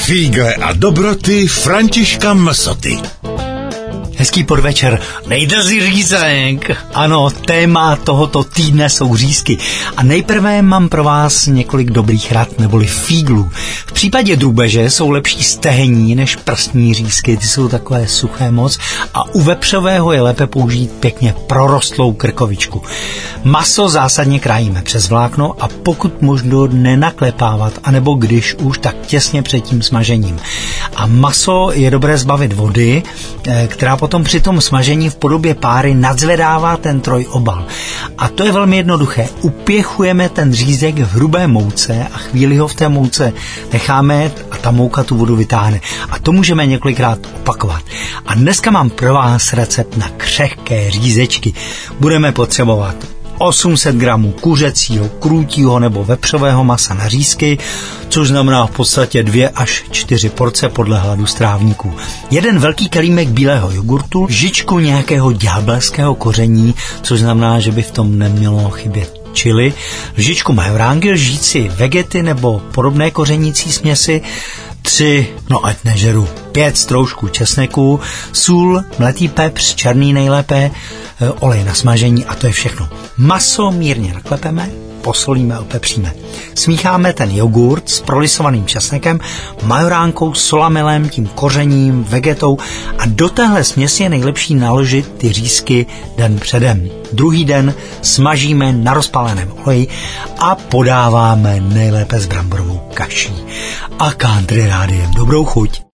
Fígle a dobroty Františka Msoty. Hezký podvečer, dejte si řízek. Ano, téma tohoto týdne jsou řízky. A nejprve mám pro vás několik dobrých rad, neboli fíglů. V případě drůbeže jsou lepší stehení než prstní řízky, ty jsou takové suché moc. A u vepřového je lépe použít pěkně prorostlou krkovičku. Maso zásadně krájíme přes vlákno a pokud možno nenaklepávat, anebo když už, tak těsně před tím smažením. A maso je dobré zbavit vody, která potom při tom smažení v podobě páry nadzvedává ten trojobal. A to je velmi jednoduché. Upěchujeme ten řízek v hrubé mouce a chvíli ho v té mouce necháme a ta mouka tu vodu vytáhne. A to můžeme několikrát opakovat. A dneska mám pro vás recept na křehké řízečky. Budeme potřebovat 800 gramů kuřecího, krůtího nebo vepřového masa na řízky, což znamená v podstatě 2 až 4 porce podle hladu strávníků. 1 velký kelímek bílého jogurtu, lžičku nějakého ďábelského koření, což znamená, že by v tom nemělo chybět chili, lžičku majoránky, lžíci vegety nebo podobné kořenící směsi, 3, ať nežeru, 5 stroužků česneku, sůl, mletý pepř, černý nejlépe, olej na smažení a to je všechno. Maso mírně naklepeme, posolíme, opepříme. Smícháme ten jogurt s prolisovaným česnekem, majoránkou, solamilem, tím kořením, vegetou a do téhle směsi je nejlepší naložit ty řízky den předem. Druhý den smažíme na rozpáleném oleji a podáváme nejlépe s bramborovou kaší. A country rádiem. Dobrou chuť.